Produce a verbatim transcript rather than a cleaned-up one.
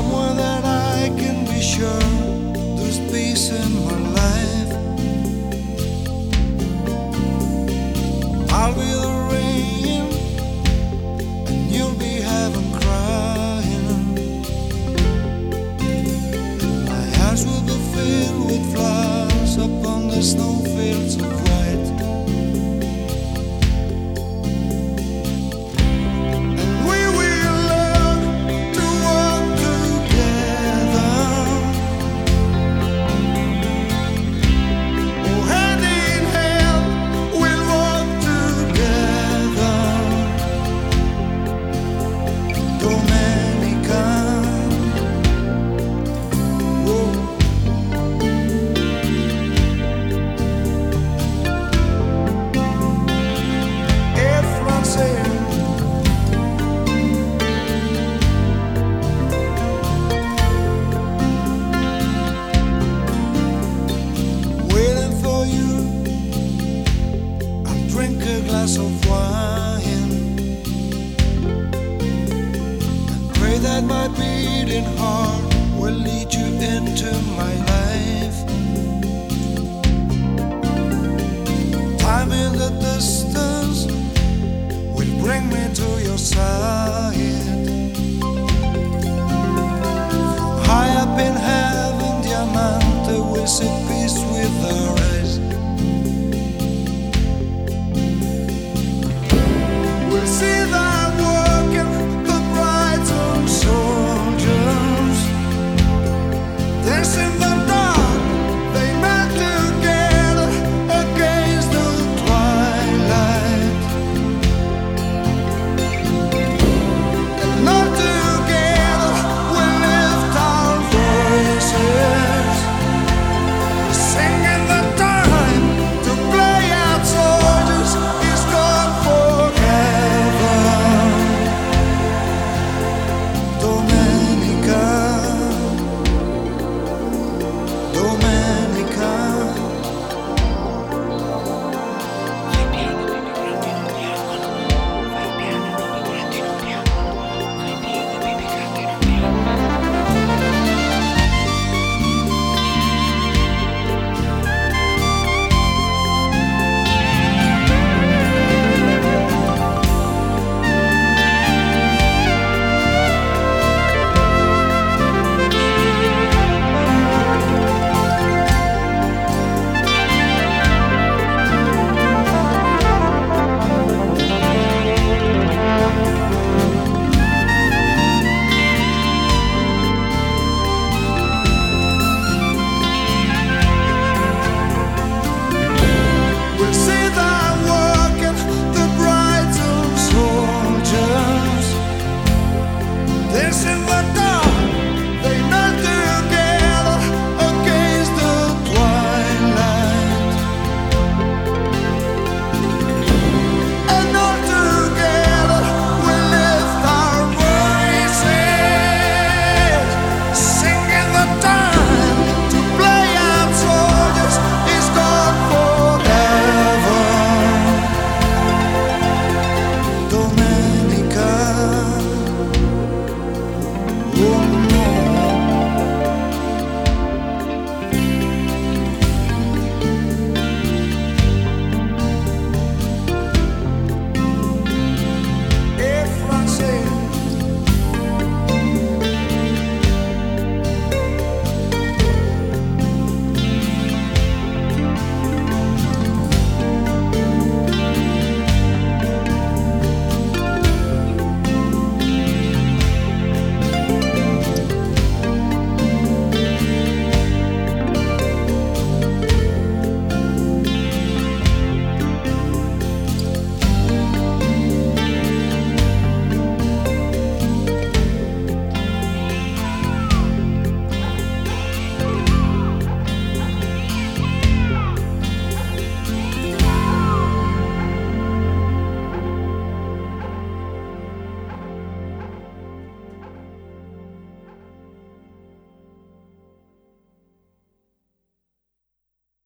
somewhere that I can be sure there's peace in my life. I'll be the rain and you'll be heaven crying. My eyes will be filled with flowers upon the snowfields of white. And we will learn to walk together, oh, hand in hand we'll walk together. Dominica, whoa. Waiting for you, I'll drink a glass of wine and pray that my beating heart will lead you into my life. Time in the distance will bring me to your side.